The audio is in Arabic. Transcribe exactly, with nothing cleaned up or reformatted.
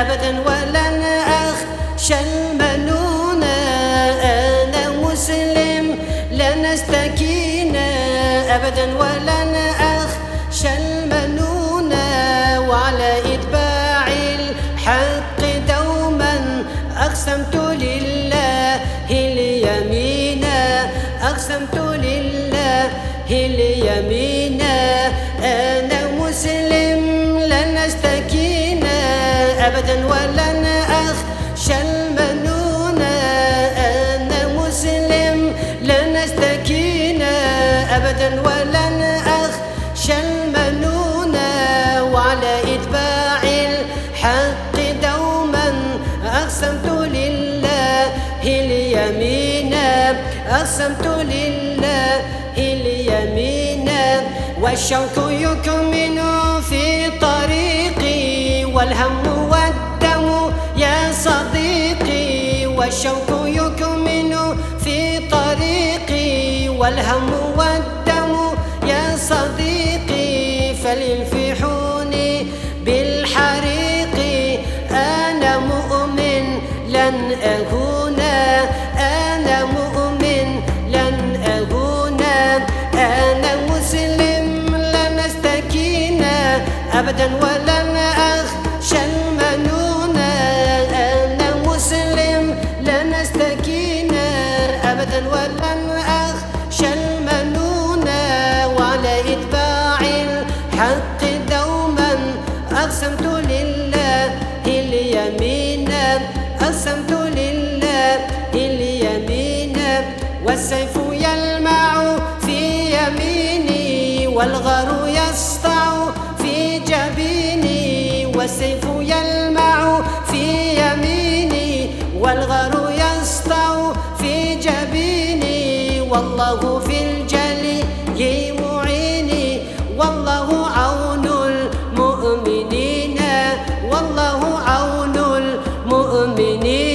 أبدا ولن أخشى المنون. أنا مسلم لن أستكين أبدا ولن أخشى المنون. وعلى إتباع الحق دوما أقسمت لله اليمين، أقسمت لله اليمين. أنا مسلم لن أستكين أبدا ولن أخشى المنون. أنا مسلم لن أستكين أبدا ولن أخشى المنون. وعلى إتباع الحق دوما أقسمت لله اليمين، أقسمت لله اليمين. والشوق يكمن في طريقي والهم والدم يا صديقي. والشوق يكمن في طريقي والهم والدم يا صديقي. فللفحون بالحريق أنا مؤمن لن أكون، أنا مؤمن لن أكون. أنا مسلم لن أستكين أبدا ولن أخشى المنون. أنا مسلم لن أستكين أبدا ولن أخشى المنون. وعلى إتباع الحق دوما أقسمت لله اليمين، أقسمت لله اليمين. والسيف يلمع في يميني والغر يسطع في جبيني. والسيف يلمع في يميني والغر يسطع في جبيني. والله في الجلي معيني، والله عون المؤمنين، والله عون المؤمنين.